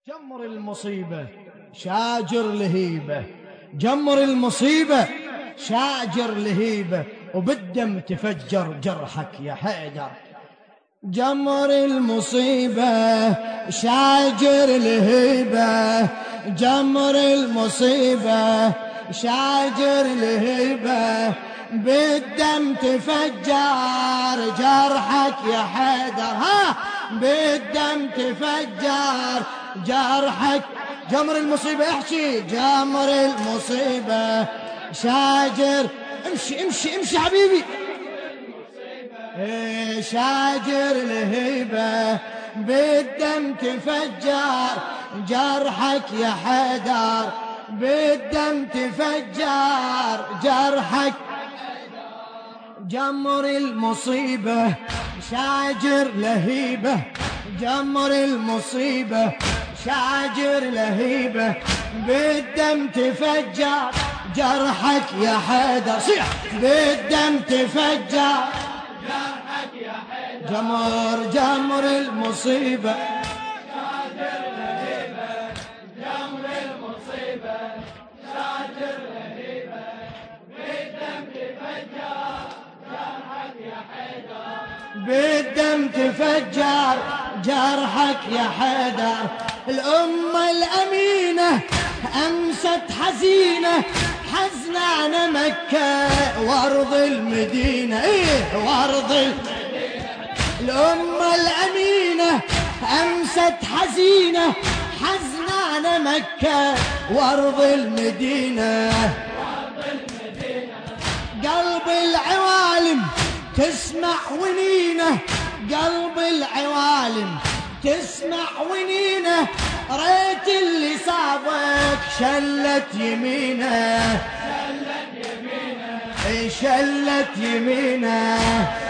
جمر المصيبة شاجر لهيبة، جمر المصيبة شاجر لهيبة، وبالدم تفجر جرحك يا حيدر. جمر المصيبة شاجر لهيبة، جمر المصيبة شاجر لهيبة، بالدم تفجر جرحك يا حيدر. ها بالدم تفجر جرحك. جمر المصيبة احكي. جمر المصيبة شاجر. امشي امشي امشي حبيبي. شاجر لهيبة، بالدم تفجر جرحك يا حيدر، بالدم تفجر جرحك. جمر المصيبة شاجر لهيبة، جمر المصيبة شاجر لهيبة، بالدم تفجر جرحك يا حيدر. صيح. بالدم تفجر جرحك يا حيدر. جمر جمر المصيبة شاجر لهيبة، جمر المصيبة شاجر لهيبة، بالدم تفجر جرحك يا حيدر، بالدم تفجر جرحك يا حيدر. الأمة الأمينة أمست حزينة، حزنان مكة وارض المدينة. وارض المدينة. الأمة الأمينة أمست حزينة، حزنان مكة وارض المدينة. قلب العوالم تسمع ونينه، قلب العوالم تسمع ونينه، ريت اللي صابك شلت يمينه، شلت يمينه، شلت يمينه،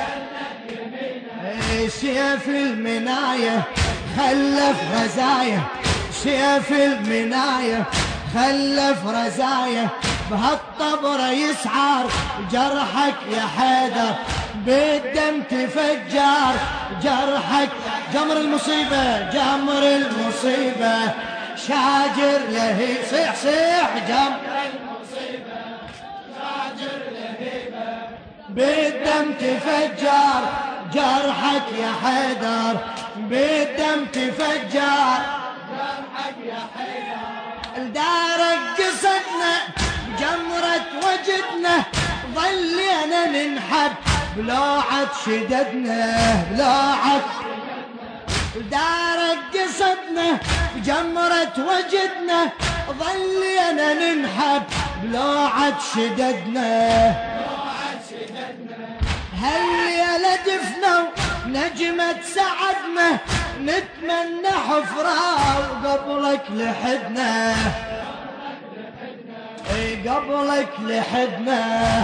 سيف المناية خلف رزايا، سيف المناية خلف رزايا، بهالطبر يسعر جرحك يا حيدر، بالدم تفجر جرحك. جمر المصيبة جمر المصيبة شاجر لهي. صيح صيح. جمر المصيبة شاجر لهيبة، بالدم تفجر جرحك يا حيدر، بالدم تفجر جرحك يا حيدر. لدارك قصدنا جمرة وجدنا، ظلينا ننحب بلوعة شددنا، بلوعة. لدارك قصدنا جمرة وجدنا، ظلينا ننحب بلوعة شددنا، بلوعة شددنا. هالليلة دفنوا نجمة سعدنا، نتمنى حفرة وقبلك لحدنا، قبلك لحدنا.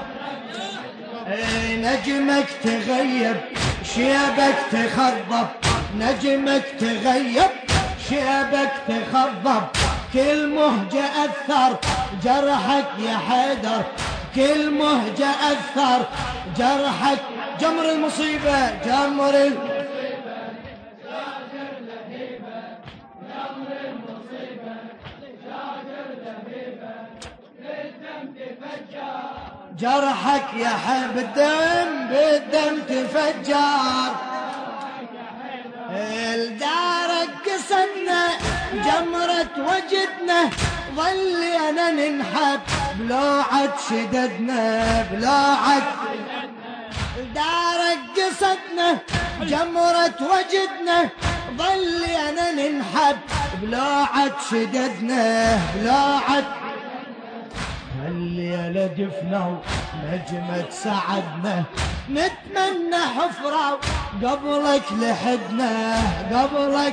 نجمك تغيب شيبك تخضب، نجمك تغيب شيبك تخضب، كل مهجة أثر جرحك يا حيدر، كل مهجة أثر جرحك. جمر المصيبة جمر المصيبة شاجر لهيبة، جمر المصيبة شاجر لهيبة، بالدم تفجر جرحك يا حيدر، بالدم بالدم تفجر. الدارك قصدنا جمرة وجدنا، ظلينا ننحب بلوعة شددنا، بلوعة. دارك قصدنا جمرة وجدنا، ظلينا ننحب بلوعة شددنا، بلوعة. هالليلة دفنوا نجمة سعدنا، نتمنى حفرة قبلك لحدنا، قبلك.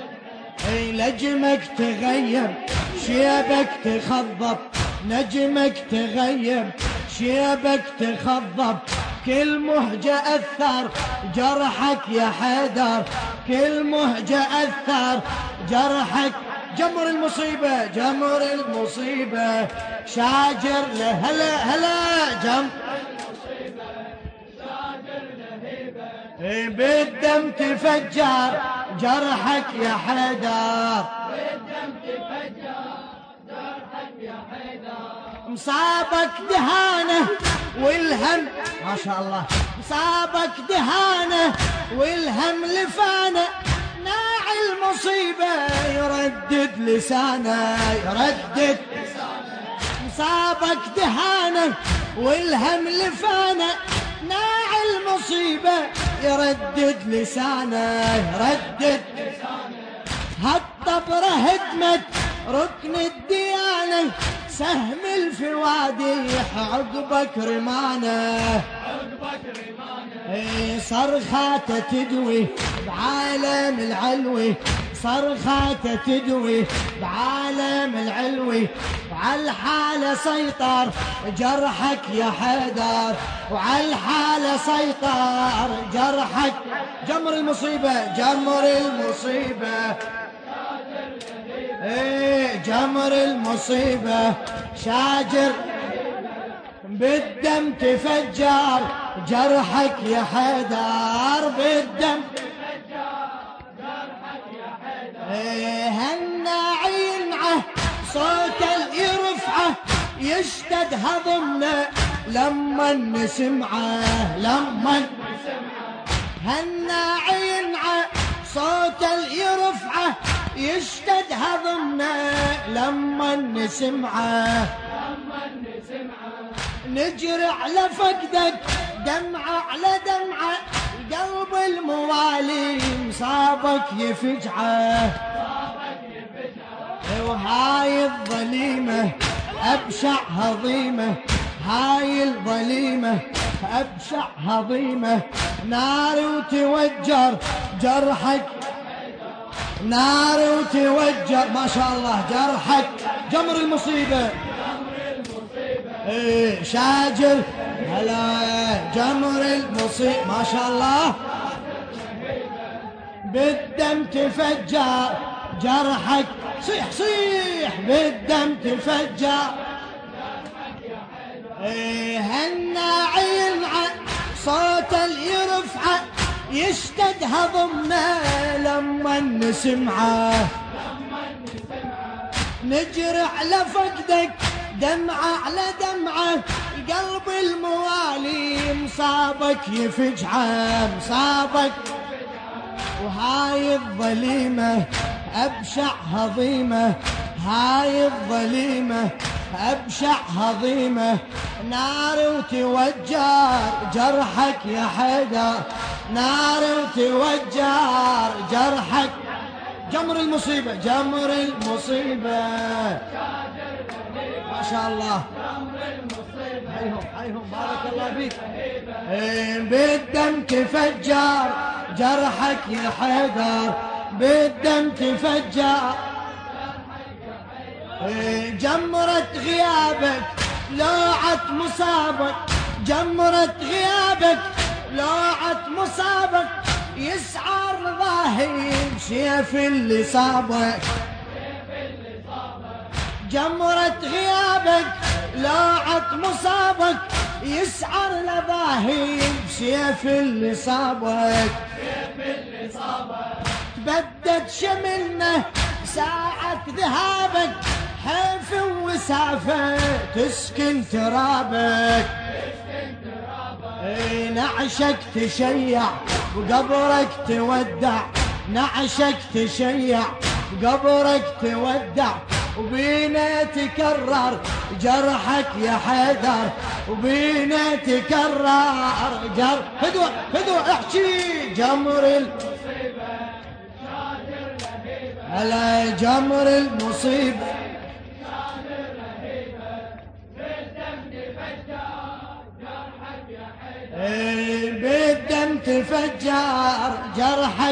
نجمك تغيب شيبك تخضب، نجمك تغيب شيبك تخضب، كل مهجة أثر جرحك يا حيدر، كل مهجة أثر جرحك. جمر المصيبة جمر المصيبة شاجر له. هلا هلا. جمر المصيبة شاجر لهيبة، بالدم تفجر جرحك يا حيدر، بالدم تفجر جرحك يا حيدر. مصابك دهانة والهم ما شاء الله، مصابك دهانة والهم لفانة، ناعي المصيبة يردد لسانه يردد. مصابك دهانة والهم لفانة، ناعي المصيبة يردد لسانه يردد. هالطبرة هدمت ركن الديانة، سهم الفواديح عقبك رمانه، صرخاته تدوي بعالم العلوي، صرخاته تدوي بعالم العلوي. وعالحالة سيطر جرحك يا حيدر، وعالحالة سيطر جرحك. جمر المصيبة جمر المصيبة، جمر المصيبة شاجر، بالدم تفجر جرحك يا حيدر، بالدم هالناعي ينعه صوت يرفعه، يشتد هضمنا لما نسمعه لما. هالناعي ينعه صوت يرفعه، يشتد هضمنا لما نسمعه. نجري على فقدك دمعة على دمعة، قلب الموالي مصابك يفجعه. وهاي الظليمة أبشع هضيمة، هاي الظليمة أبشع هضيمة، نار وتوجر جرحك، نار وتوجر ما شاء الله جرحك. جمر المصيبة شاجر، هلا جمر المصيبة ما شاء الله، بالدم تفجر جرحك. صيح صيح بالدم تفجر. هالناعي ينعى صوت يرفعه، يشتد هضمنا لما نسمعه. نجري على فقدك دمعة على دمعة، قلب الموالي مصابك يفجعه مصابك. وهاي الظليمة أبشع هضيمة، هاي الظليمة أبشع هضيمة، نار وتوجر جرحك يا حيدر، نار وتوجر جرحك. جمر المصيبة جمر المصيبة ما شاء الله. حيهم حيهم بارك الله فيك. بالدم تفجر جرحك يا حيدر، بالدم تفجر. جمرة غيابك لوعة مصابك، جمرة غيابك لوعة مصابك، يسعر ضاهي بسيف اللي صابك. جمرة غيابك لوعة مصابك، يسعر لضاهي بسيف اللي صابك. تبدد شملنا ساعة ذهابك، حيف وسافة تسكن ترابك. نعشك تشيع وقبرك تودع، نعشك تشيع وقبرك تودع، وبينا تكرر جرحك يا حيدر، وبينا تكرر جرح. هدوء هدوء احكي. جمر المصيبة شاجر لهيبة، هلا جمر المصيبة شاجر لهيبة، بالدم تفجر جرحك يا حيدر، بالدم تفجر جرحك.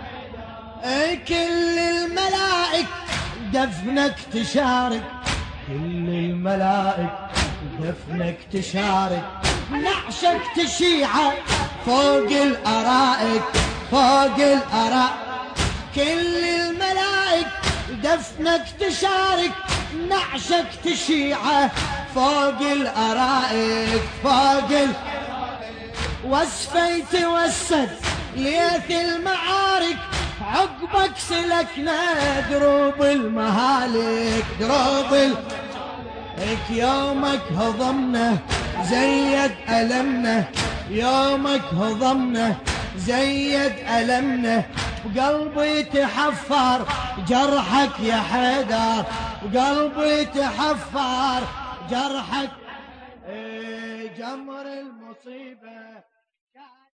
كل الملائك دفنك تشارك، كل الملائك دفنك تشارك، نعشك تشيعه فوق الأرائك فوق الأرائك. كل الملائك دفنك تشارك، نعشك تشيعه فوق الأرائك فوق الأرائك. وصفي توسد ليث المعارك، عقبك سلكنا دروب المهالك دروب يومك هضمنا زيد ألمنا يومك هضمنا زيد ألمنا وقلبي تحفر جرحك يا حيدر وقلبي تحفر جرحك جمر المصيبة